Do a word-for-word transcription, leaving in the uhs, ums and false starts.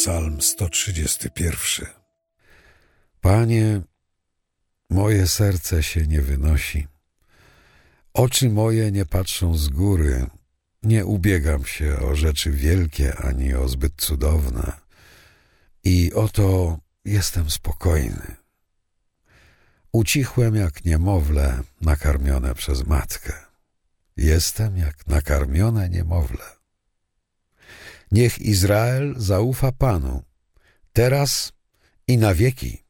Psalm sto trzydziesty pierwszy. Panie, moje serce się nie wynosi. Oczy moje nie patrzą z góry. Nie ubiegam się o rzeczy wielkie ani o zbyt cudowne. I oto jestem spokojny. Ucichłem jak niemowlę nakarmione przez matkę. Jestem jak nakarmione niemowlę. Niech Izrael zaufa Panu, teraz i na wieki.